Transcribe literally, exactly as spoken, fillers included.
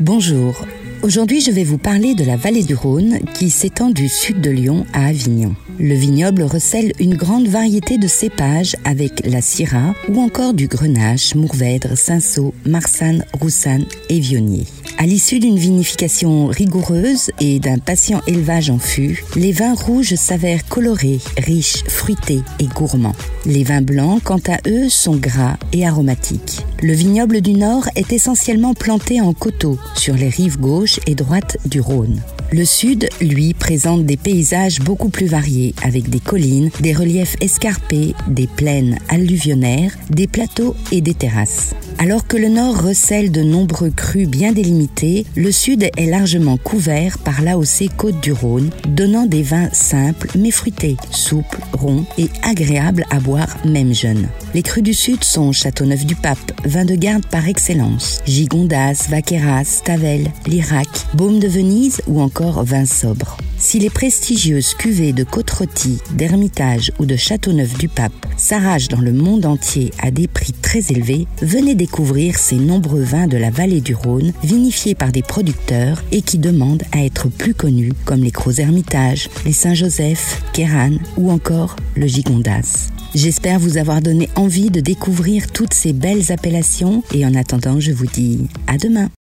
Bonjour, aujourd'hui je vais vous parler de la vallée du Rhône qui s'étend du sud de Lyon à Avignon. Le vignoble recèle une grande variété de cépages avec la Syrah ou encore du Grenache, Mourvèdre, Cinsault, Marsanne, Roussanne et Viognier. À l'issue d'une vinification rigoureuse et d'un patient élevage en fût, les vins rouges s'avèrent colorés, riches, fruités et gourmands. Les vins blancs, quant à eux, sont gras et aromatiques. Le vignoble du Nord est essentiellement planté en coteaux sur les rives gauche et droite du Rhône. Le Sud, lui, présente des paysages beaucoup plus variés, avec des collines, des reliefs escarpés, des plaines alluvionnaires, des plateaux et des terrasses. Alors que le Nord recèle de nombreux crus bien délimités, le Sud est largement couvert par l'A O C Côte du Rhône, donnant des vins simples mais fruités, souples, ronds et agréables à boire même jeune. Les crus du Sud sont Châteauneuf-du-Pape, vin de garde par excellence, Gigondas, Vaqueras, Tavel, Lirac, Baume de Venise ou encore vin sobre. Si les prestigieuses cuvées de Côte-Rôtie, d'Hermitage ou de Châteauneuf-du-Pape s'arrachent dans le monde entier à des prix très élevés, venez découvrir ces nombreux vins de la vallée du Rhône, vinifiés par des producteurs et qui demandent à être plus connus, comme les Cros Hermitage, les Saint-Joseph, Kéranne ou encore le Gigondas. J'espère vous avoir donné envie de découvrir toutes ces belles appellations et en attendant, je vous dis à demain.